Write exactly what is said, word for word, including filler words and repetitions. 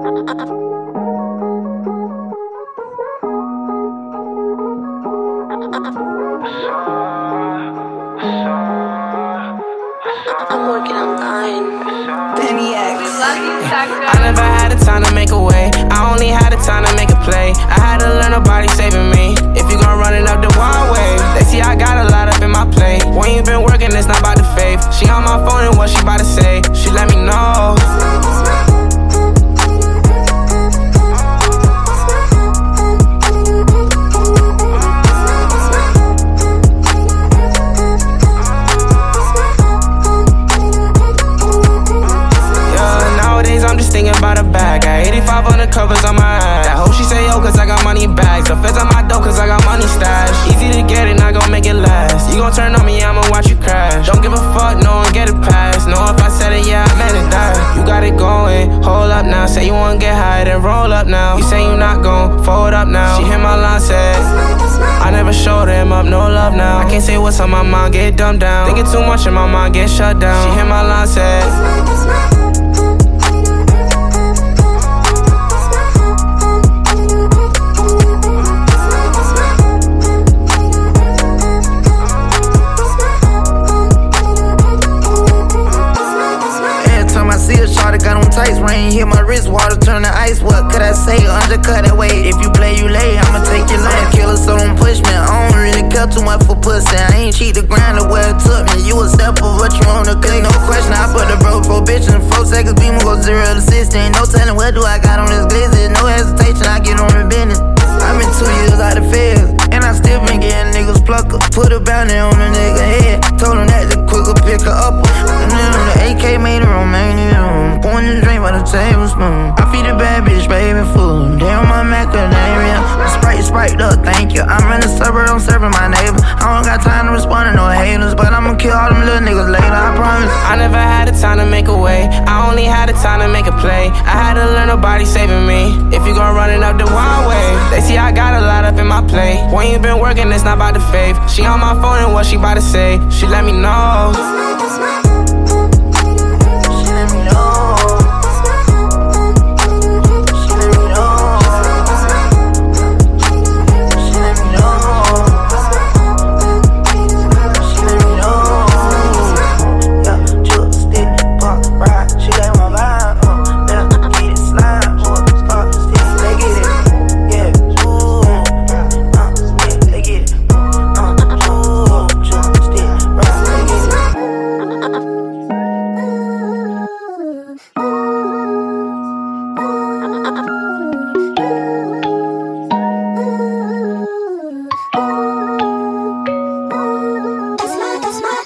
I'm working on dying. Penny X. I never had the time to make a way. I only had the time to make a play. I had to learn nobody saving me. If you gon' run it up the wild way, they see I got a lot up in my plate. When you been working, it's not about the faith. She on my phone and what she about to say, she let me know. I'm just thinking about a bag. Got eighty-five on the covers on my ass. That hoe she say yo cause I got money bags. The feds on my dough cause I got money stashed. Easy to get it, not gon' make it last. You gon' turn on me, I'ma watch you crash. Don't give a fuck, no one get it past. Know if I said it, yeah, I meant it, that. You got it going, hold up now. Say you wanna get high, then roll up now. You say you not gon' fold up now. She hit my line, said I never showed him up, no love now. I can't say what's on my mind, get dumbed down. Thinking too much in my mind, get shut down. She hit my line, said got on tights, rain, hit my wrist, water turn to ice. What could I say? Undercut that weight. If you play, you lay. I'ma take your lane. Killer, so don't push me. I don't really care too much for pussy. I ain't cheat the grind of where it took me. You a step of what you wanna click. No question, I put the bro for bitch in four seconds. Beam go zero to sixteen. No telling what do I got on this glizzy. No hesitation, I get on the business. I've been two years out of feds, and I still been getting niggas plucker. Put a bounty on a nigga head. Told him that the quicker pick her up. And then the A K made her Romanian. Pouring the drink by the tablespoon. I feed a bad bitch, baby food. Damn my macadamia. Sprite, sprite up, thank you. I'm in the suburb, I'm serving my neighbor. I don't got time to respond to no haters, but I'ma kill all them little niggas later, I promise. I never had the time to make a way. I only had the time to make a play. I had to learn nobody saving me. If you gon' run it up the wild way, they see I got a lot up in my plate. When you been working, it's not about the faith. She on my phone and what she about to say, she let me know.